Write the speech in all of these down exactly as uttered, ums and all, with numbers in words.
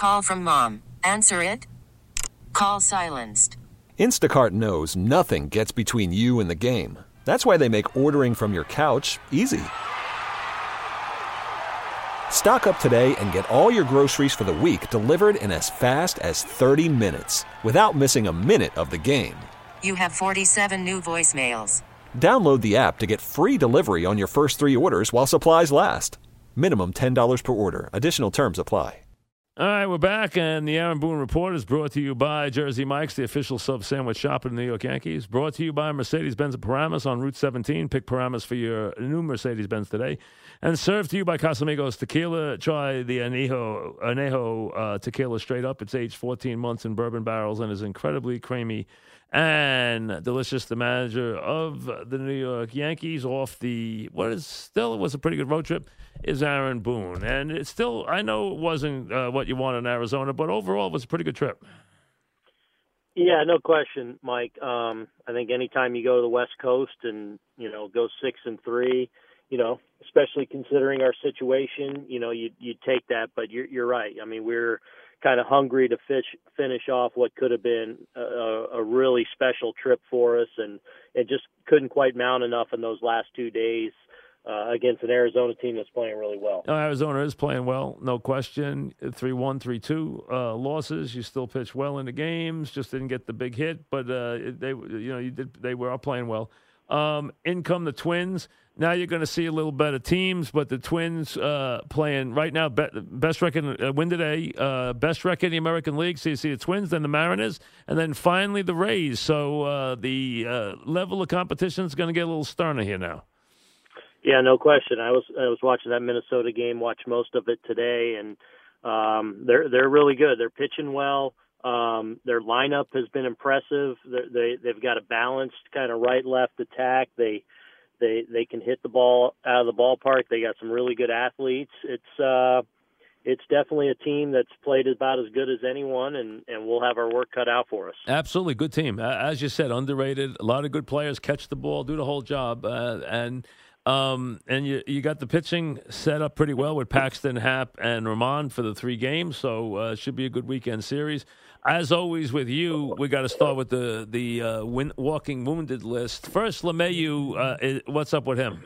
Call from mom. Answer it. Call silenced. Instacart knows nothing gets between you and the game. That's why they make ordering from your couch easy. Stock up today and get all your groceries for the week delivered in as fast as thirty minutes without missing a minute of the game. You have forty-seven new voicemails. Download the app to get free delivery on your first three orders while supplies last. Minimum ten dollars per order. Additional terms apply. All right, we're back, and the Aaron Boone Report is brought to you by Jersey Mike's, the official sub-sandwich shop of the New York Yankees. Brought to you by Mercedes-Benz of Paramus on Route seventeen. Pick Paramus for your new Mercedes-Benz today. And served to you by Casamigos Tequila. Try the Anejo, Anejo uh, Tequila straight up. It's aged fourteen months in bourbon barrels and is incredibly creamy and delicious. The manager of the New York Yankees off the, what is still was a pretty good road trip, is Aaron Boone. And it's still, I know it wasn't uh, what you wanted in Arizona, but overall it was a pretty good trip. Yeah, no question, Mike. Um, I think anytime you go to the West Coast and, you know, go six and three, you know, especially considering our situation, you know, you you take that. But you're you're right. I mean, we're kind of hungry to fish, finish off what could have been a, a really special trip for us, and it just couldn't quite mount enough in those last two days uh, against an Arizona team that's playing really well. No, Arizona is playing well, no question. three one, three two uh, losses. You still pitched well in the games, just didn't get the big hit, but uh, they, you know, you did. They were all playing well. Um, in come the Twins. Now you're going to see a little better teams, but the Twins uh, playing right now, be, best record, uh, win today, uh, best record in the American League. So you see the Twins, then the Mariners, and then finally the Rays. So uh, the uh, level of competition is going to get a little sterner here now. Yeah, no question. I was I was watching that Minnesota game, watched most of it today, and um, they're they're really good. They're pitching well. Um, their lineup has been impressive. They're, they they've got a balanced kind of right left attack. They They they can hit the ball out of the ballpark. They got some really good athletes. It's uh, it's definitely a team that's played about as good as anyone, and, and we'll have our work cut out for us. Absolutely, good team. As you said, underrated. A lot of good players catch the ball, do the whole job, uh, and um, and you you got the pitching set up pretty well with Paxton, Happ, and Ramon for the three games. So uh, it should be a good weekend series. As always with you, we got to start with the the uh, win, walking wounded list. First, LeMahieu, uh, what's up with him?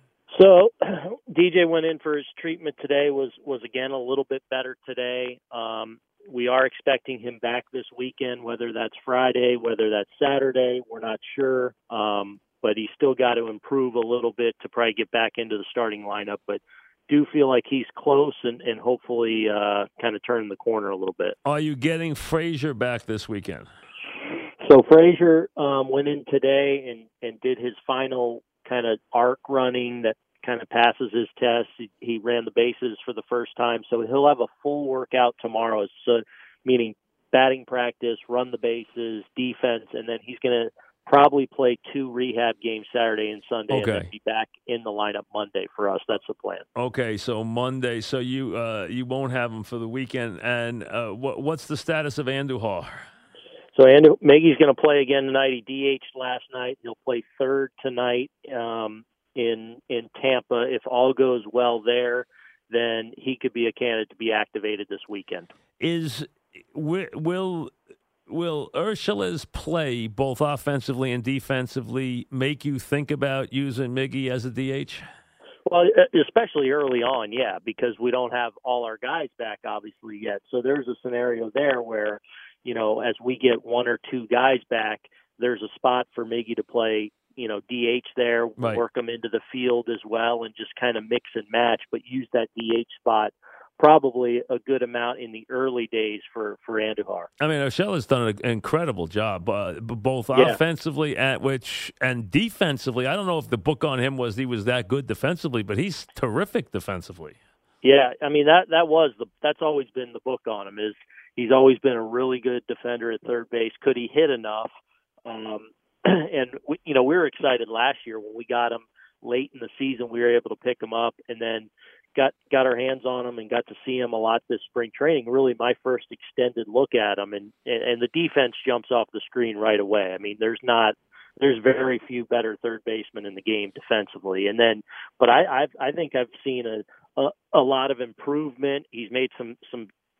So D J went in for his treatment today, was, was again a little bit better today. Um, we are expecting him back this weekend, whether that's Friday, whether that's Saturday, we're not sure. Um, but he's still got to improve a little bit to probably get back into the starting lineup. But do feel like he's close and, and hopefully uh, kind of turning the corner a little bit. Are you getting Frazier back this weekend? So Frazier um, went in today and, and did his final kind of arc running that kind of passes his test. He, he ran the bases for the first time, so he'll have a full workout tomorrow, so meaning batting practice, run the bases, defense, and then he's going to probably play two rehab games Saturday and Sunday, okay. and then be back in the lineup Monday for us. That's the plan. Okay, so Monday. So you uh, you won't have him for the weekend. And uh, what, what's the status of Andujar? So Andu- Maggie's going to play again tonight. He D H'd last night. He'll play third tonight um, in in Tampa. If all goes well there, then he could be a candidate to be activated this weekend. Is will Will Urshela's play, both offensively and defensively, make you think about using Miggy as a D H? Well, especially early on, yeah, because we don't have all our guys back, obviously, yet. So there's a scenario there where, you know, as we get one or two guys back, there's a spot for Miggy to play, you know, D H there, right. Work him into the field as well, and just kind of mix and match, but use that D H spot probably a good amount in the early days for, for Andujar. I mean, Urshela's done an incredible job, uh, both yeah. offensively at which and defensively. I don't know if the book on him was he was that good defensively, but he's terrific defensively. Yeah, I mean, that, that was the that's always been the book on him, is he's always been a really good defender at third base. Could he hit enough? Um, and, we, you know, we were excited last year when we got him late in the season. We were able to pick him up and then got got our hands on him and got to see him a lot this spring training. Really my first extended look at him, and, and, and the defense jumps off the screen right away. I mean, there's not there's very few better third basemen in the game defensively. And then, but I I've, I think I've seen a, a a lot of improvement. He's made some some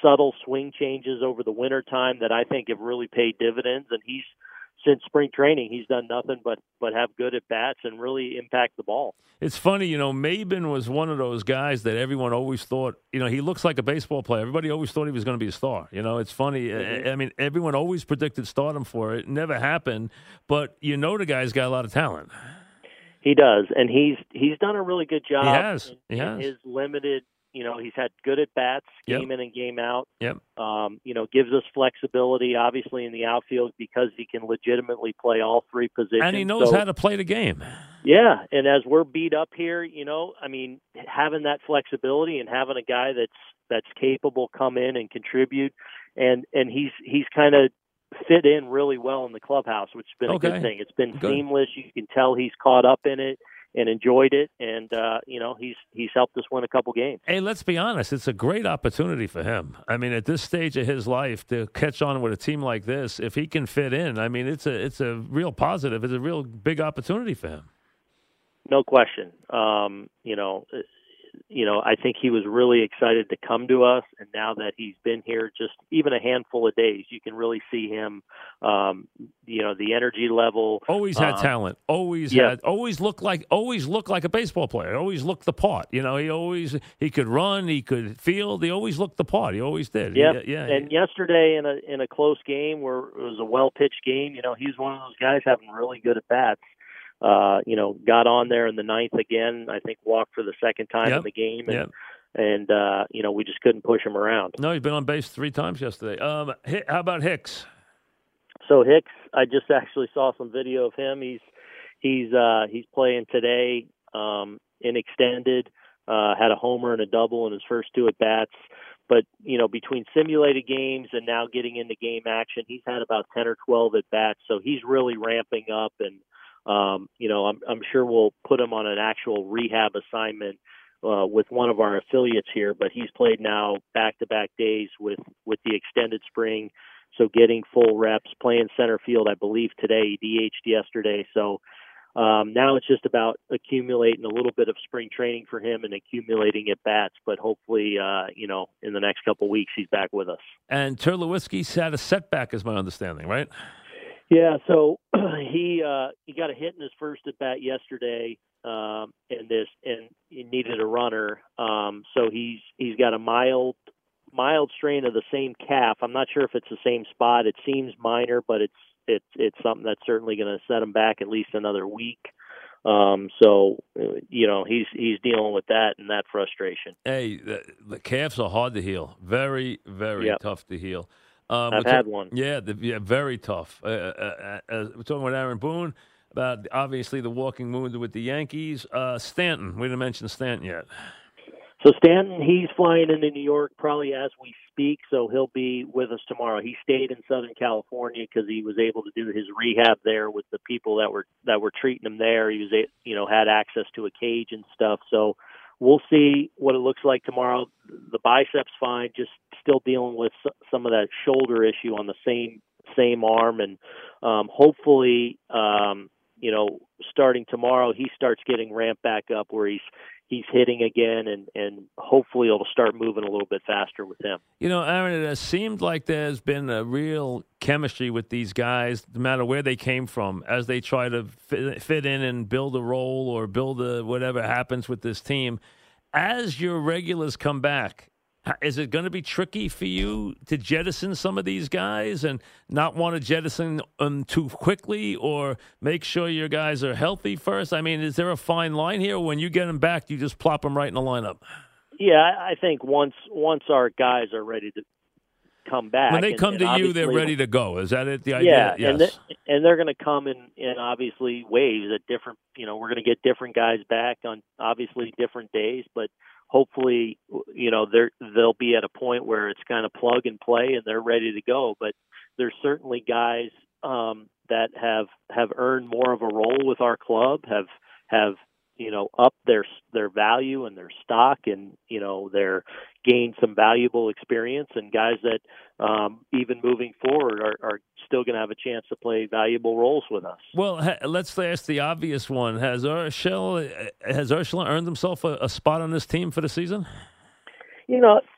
subtle swing changes over the winter time that I think have really paid dividends. And he's since spring training, he's done nothing but but have good at bats and really impact the ball. It's funny, you know, Maben was one of those guys that everyone always thought, you know, he looks like a baseball player. Everybody always thought he was going to be a star. You know, it's funny. Mm-hmm. I, I mean, everyone always predicted stardom for it. It never happened. But you know the guy's got a lot of talent. He does, and he's he's done a really good job. He has. In, he has. in his limited, you know, he's had good at bats, game yep. in and game out. Yep. Um, you know, gives us flexibility, obviously, in the outfield because he can legitimately play all three positions. And he knows so, how to play the game. Yeah, and as we're beat up here, you know, I mean, having that flexibility and having a guy that's that's capable come in and contribute, and and he's he's kind of fit in really well in the clubhouse, which has been okay. a good thing. It's been good. seamless. You can tell he's caught up in it and enjoyed it, and uh, you know he's he's helped us win a couple games. Hey, let's be honest; it's a great opportunity for him. I mean, at this stage of his life, to catch on with a team like this, if he can fit in, I mean, it's a it's a real positive. It's a real big opportunity for him. No question. Um, you know, you know, I think he was really excited to come to us, and now that he's been here just even a handful of days, you can really see him. Um, you know, the energy level. Always had um, talent. Always yeah. had. Always looked like. Always looked like a baseball player. Always looked the part. You know, he always he could run. He could field. He always looked the part. He always did. Yeah, yeah. And yesterday in a in a close game where it was a well pitched game, you know, he's one of those guys having really good at bats. Uh, you know, got on there in the ninth again. I think walked for the second time yep. in the game, and yep. and uh, you know we just couldn't push him around. No, he's been on base three times yesterday. Um, how about Hicks? So Hicks, I just actually saw some video of him. He's he's uh, he's playing today um, in extended. Uh, had a homer and a double in his first two at bats. But you know, between simulated games and now getting into game action, he's had about ten or twelve at bats. So he's really ramping up and. Um, you know, I'm, I'm sure we'll put him on an actual rehab assignment uh, with one of our affiliates here, but he's played now back-to-back days with, with the extended spring, so getting full reps, playing center field, I believe, today, D H'd yesterday. So um, now it's just about accumulating a little bit of spring training for him and accumulating at bats, but hopefully, uh, you know, in the next couple of weeks, he's back with us. And Terlewicki's had a setback, is my understanding, right? Yeah, so he uh, he got a hit in his first at bat yesterday, um, and this and he needed a runner. Um, so he's he's got a mild mild strain of the same calf. I'm not sure if it's the same spot. It seems minor, but it's it's it's something that's certainly going to set him back at least another week. Um, so you know he's he's dealing with that and that frustration. Hey, the, the calves are hard to heal. Very very yep. tough to heal. Um, I've had one. Yeah, the, yeah, very tough. Uh, uh, uh, we're talking with Aaron Boone about obviously the walking wounded with the Yankees. Uh, Stanton, we didn't mention Stanton yet. So Stanton, he's flying into New York probably as we speak, so he'll be with us tomorrow. He stayed in Southern California because he was able to do his rehab there with the people that were that were treating him there. He was, you know, had access to a cage and stuff. So we'll see what it looks like tomorrow. The bicep's fine, just still dealing with some of that shoulder issue on the same same arm, and um, hopefully, um, you know, starting tomorrow, he starts getting ramped back up where he's he's hitting again, and, and hopefully it'll start moving a little bit faster with him. You know, Aaron, it has seemed like there's been a real chemistry with these guys, no matter where they came from, as they try to fit, fit in and build a role or build a whatever happens with this team. As your regulars come back, is it going to be tricky for you to jettison some of these guys and not want to jettison them too quickly, or make sure your guys are healthy first? I mean, is there a fine line here? When you get them back, you just plop them right in the lineup? Yeah, I think once once our guys are ready to come back. When they and, come and to you, they're ready to go. Is that it? The yeah, idea? Yes. and, th- and they're going to come in, in obviously waves at different, you know, we're going to get different guys back on obviously different days, but hopefully, you know, they're, they'll be at a point where it's kind of plug and play and they're ready to go. But there's certainly guys um, that have, have earned more of a role with our club, have, have, you know, up their, their value and their stock, and, you know, they're gained some valuable experience, and guys that um, even moving forward are, are still going to have a chance to play valuable roles with us. Well, ha- let's ask the obvious one. Has Urshela, has Urshela earned himself a, a spot on this team for the season? You know,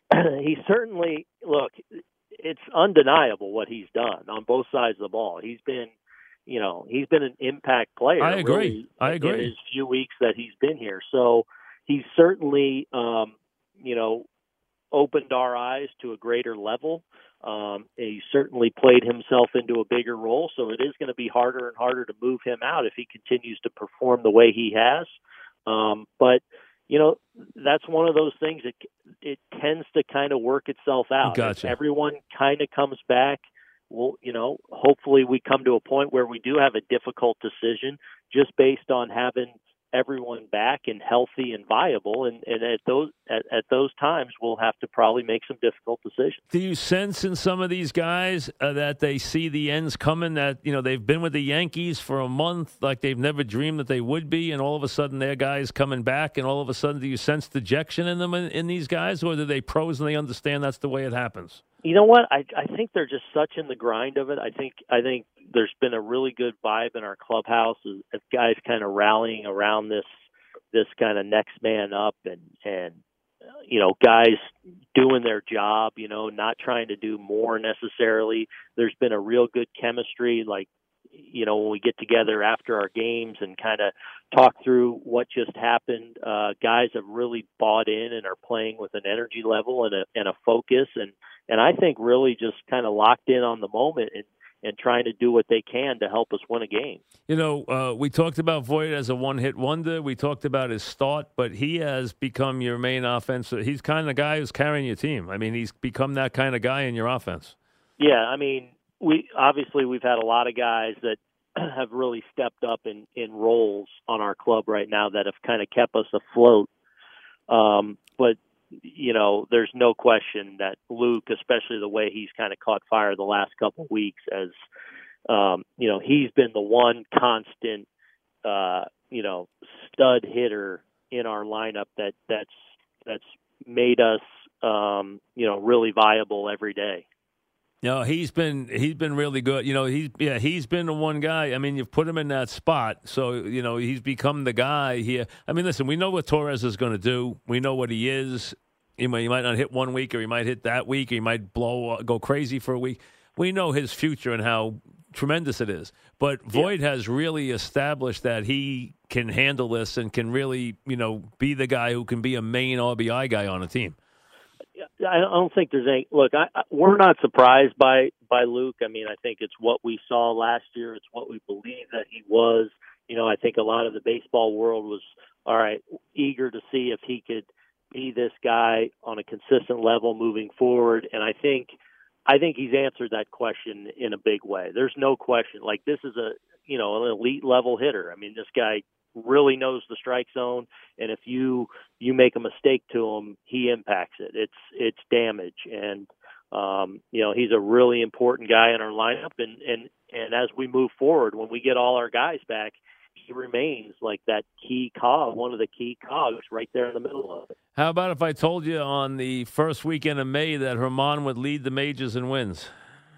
he certainly look. It's undeniable what he's done on both sides of the ball. He's been, you know, he's been an impact player. I agree. Really, I agree. In his few weeks that he's been here, so he's certainly, um, you know, opened our eyes to a greater level. Um, he certainly played himself into a bigger role, so it is going to be harder and harder to move him out if he continues to perform the way he has. Um, but, you know, that's one of those things that it tends to kind of work itself out. Gotcha. If everyone kind of comes back, well, you know, hopefully we come to a point where we do have a difficult decision just based on having everyone back and healthy and viable, and, and at those at, at those times we'll have to probably make some difficult decisions. Do you sense in some of these guys uh, that they see the ends coming, that, you know, they've been with the Yankees for a month like they've never dreamed that they would be, and all of a sudden their guys coming back, and all of a sudden do you sense dejection in them in, in these guys, or are they pros and they understand that's the way it happens? You know what? I I think they're just such in the grind of it. I think I think there's been a really good vibe in our clubhouse as, as guys kind of rallying around this this kind of next man up, and and uh, you know, guys doing their job. You know, not trying to do more necessarily. There's been a real good chemistry. Like, you know, when we get together after our games and kind of talk through what just happened, uh, guys have really bought in and are playing with an energy level and a and a focus, and and I think really just kind of locked in on the moment and, and trying to do what they can to help us win a game. You know, uh, we talked about Voit as a one-hit wonder. We talked about his start, but he has become your main offense. He's kind of the guy who's carrying your team. I mean, he's become that kind of guy in your offense. Yeah, I mean, we obviously we've had a lot of guys that have really stepped up in, in roles on our club right now that have kind of kept us afloat. Um, but you know, there's no question that Luke, especially the way he's kind of caught fire the last couple of weeks, as um, you know, he's been the one constant, uh, you know, stud hitter in our lineup that that's that's made us, um, you know, really viable every day. No, he's been he's been really good. You know, he's yeah, he's been the one guy. I mean, you've put him in that spot, so you know he's become the guy here. I mean, listen, we know what Torres is going to do. We know what he is. He might, he might not hit one week, or he might hit that week, or he might blow go crazy for a week. We know his future and how tremendous it is. But Voit yeah. has really established that he can handle this and can really, you know, be the guy who can be a main R B I guy on a team. I don't think there's any look. I, I, we're not surprised by by Luke. I mean, I think it's what we saw last year. It's what we believe that he was. You know, I think a lot of the baseball world was all right, eager to see if he could be this guy on a consistent level moving forward. And I think I think he's answered that question in a big way. There's no question. Like, this is a you know an elite level hitter. I mean, this guy really knows the strike zone, and if you you make a mistake to him, he impacts it. It's it's damage, and um, you know he's a really important guy in our lineup. And, and and as we move forward, when we get all our guys back, he remains like that key cog, one of the key cogs right there in the middle of it. How about if I told you on the first weekend of May that Herman would lead the majors in wins?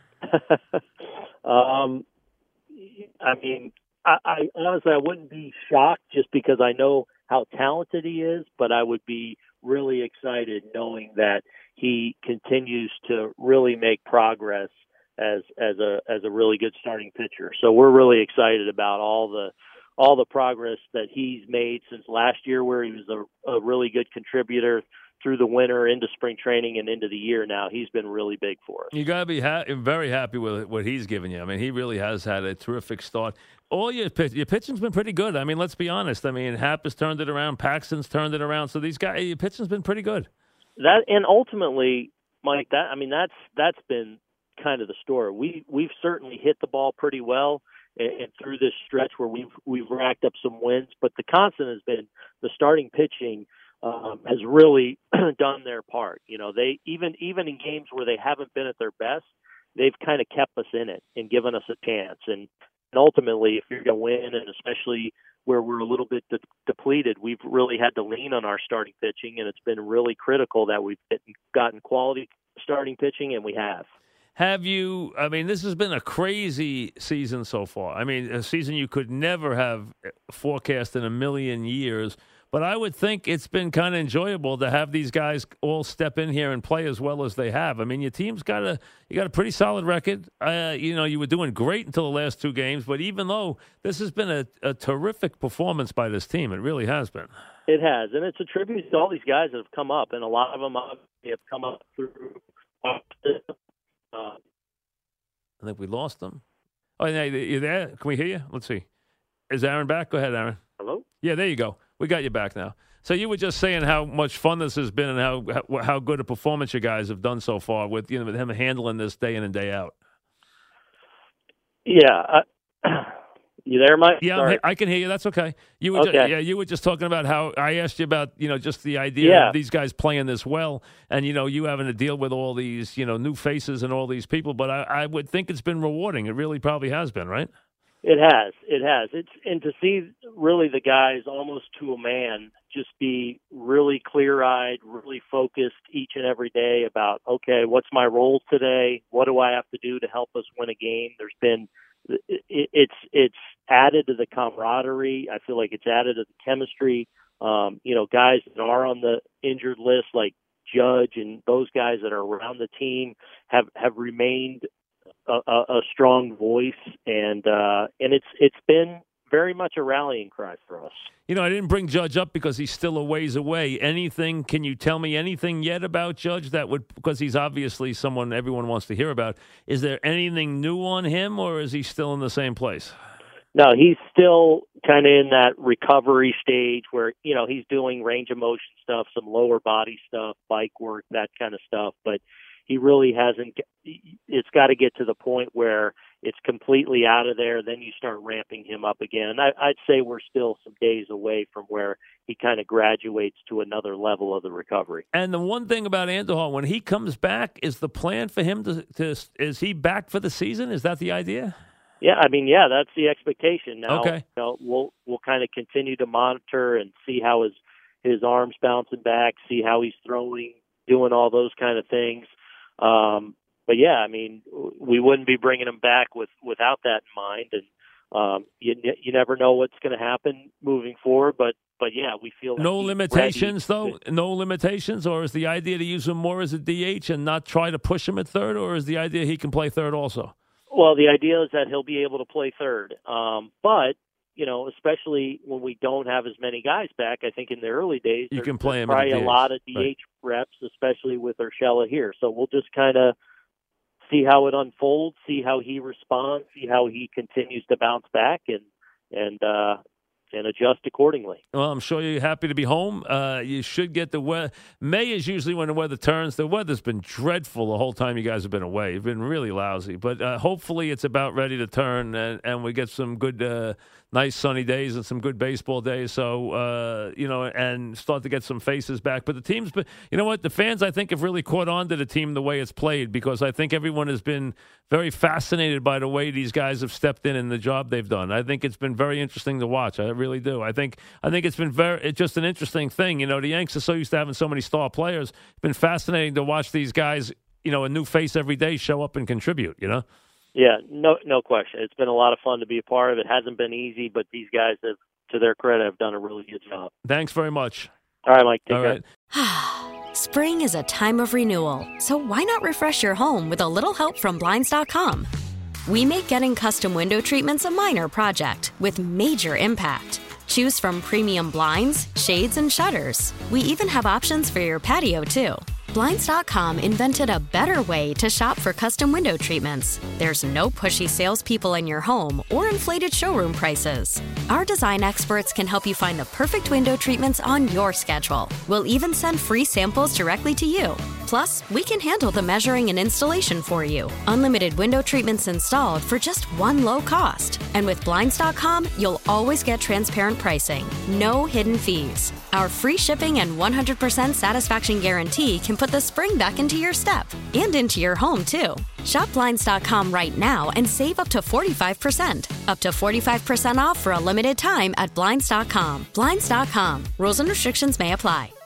um, I mean. I, I honestly, I wouldn't be shocked just because I know how talented he is, but I would be really excited knowing that he continues to really make progress as as a as a really good starting pitcher. So we're really excited about all the all the progress that he's made since last year, where he was a, a really good contributor through the winter into spring training and into the year now. He's been really big for us. You got to be ha- very happy with what he's given you. I mean, he really has had a terrific start. All your pitch, your pitching's been pretty good. I mean, let's be honest. I mean, Happ has turned it around. Paxton's turned it around. So these guys, your pitching's been pretty good. That and ultimately, Mike, that I mean, that's that's been kind of the story. We we've certainly hit the ball pretty well, and, and through this stretch where we've we've racked up some wins. But the constant has been the starting pitching. Um, has really done their part. You know, they even even in games where they haven't been at their best, they've kind of kept us in it and given us a chance. And, and ultimately, if you're going to win, and especially where we're a little bit de- depleted, we've really had to lean on our starting pitching, and it's been really critical that we've gotten quality starting pitching, and we have. Have you, I mean, this has been a crazy season so far. I mean, a season you could never have forecast in a million years. But I would think it's been kind of enjoyable to have these guys all step in here and play as well as they have. I mean, your team's got a you got a pretty solid record. Uh, you know, you were doing great until the last two games, but even though this has been a, a terrific performance by this team, it really has been. It has, and it's a tribute to all these guys that have come up, and a lot of them have come up through. Uh, I think we lost them. Oh, yeah, you there? Can we hear you? Let's see. Is Aaron back? Go ahead, Aaron. Hello? Yeah, there you go. We got you back now. So you were just saying how much fun this has been and how how, how good a performance you guys have done so far with you know with him handling this day in and day out. Yeah. Uh, you there, Mike? Yeah, Sorry. I can hear you. That's okay. You were okay. Just, yeah, you were just talking about how I asked you about you know just the idea yeah. of these guys playing this well, and you know you having to deal with all these you know new faces and all these people. But I, I would think it's been rewarding. It really probably has been, right? It has. It has. It's and to see really the guys almost to a man just be really clear-eyed, really focused each and every day about, okay, what's my role today? What do I have to do to help us win a game? There's been it, it's it's added to the camaraderie. I feel like it's added to the chemistry. Um, you know, guys that are on the injured list like Judge and those guys that are around the team have have remained A, a, a strong voice, and uh, and it's it's been very much a rallying cry for us. You know, I didn't bring Judge up because he's still a ways away. Anything? Can you tell me anything yet about Judge that would? Because he's obviously someone everyone wants to hear about. Is there anything new on him, or is he still in the same place? No, he's still kind of in that recovery stage where you know he's doing range of motion stuff, some lower body stuff, bike work, that kind of stuff, but. He really hasn't. It's got to get to the point where it's completely out of there. Then you start ramping him up again. I, I'd say we're still some days away from where he kind of graduates to another level of the recovery. And the one thing about Andujar, when he comes back, is the plan for him to, to is he back for the season? Is that the idea? Yeah, I mean, yeah, that's the expectation. Now, okay. you know, we'll we'll kind of continue to monitor and see how his his arms bouncing back, see how he's throwing, doing all those kind of things. Um, but yeah, I mean, we wouldn't be bringing him back with, without that in mind. And, um, you, you never know what's going to happen moving forward, but, but yeah, we feel like no limitations to, though, no limitations, or is the idea to use him more as a D H and not try to push him at third, or is the idea he can play third also? Well, the idea is that he'll be able to play third. Um, but, you know, especially when we don't have as many guys back, I think in the early days, you there's, can play him probably at a lot of D H right. reps, especially with Urshela here. So we'll just kind of see how it unfolds, see how he responds, see how he continues to bounce back, and and uh, and adjust accordingly. Well, I'm sure you're happy to be home. Uh, you should get the weather. May is usually when the weather turns. The weather's been dreadful the whole time you guys have been away. It's been really lousy. But uh, hopefully it's about ready to turn, and, and we get some good, uh, nice sunny days and some good baseball days. So, uh, you know, and start to get some faces back. But the team's been, you know what, the fans, I think, have really caught on to the team the way it's played, because I think everyone has been very fascinated by the way these guys have stepped in and the job they've done. I think it's been very interesting to watch. I really do. I think I think it's been very it's just an interesting thing. You know, the Yanks are so used to having so many star players. It's been fascinating to watch these guys, you know, a new face every day show up and contribute, you know? Yeah, no no question. It's been a lot of fun to be a part of. It hasn't been easy, but these guys have, to their credit, have done a really good job. Thanks very much. All right, Mike. Take All care. right. Spring is a time of renewal, so why not refresh your home with a little help from Blinds dot com? We make getting custom window treatments a minor project with major impact. Choose from premium blinds, shades, and shutters. We even have options for your patio, too. Blinds dot com invented a better way to shop for custom window treatments. There's no pushy salespeople in your home or inflated showroom prices. Our design experts can help you find the perfect window treatments on your schedule. We'll even send free samples directly to you. Plus, we can handle the measuring and installation for you. Unlimited window treatments installed for just one low cost. And with Blinds dot com, you'll always get transparent pricing. No hidden fees. Our free shipping and one hundred percent satisfaction guarantee can put the spring back into your step and into your home, too. Shop Blinds dot com right now and save up to forty-five percent. Up to forty-five percent off for a limited time at Blinds dot com. Blinds dot com. Rules and restrictions may apply.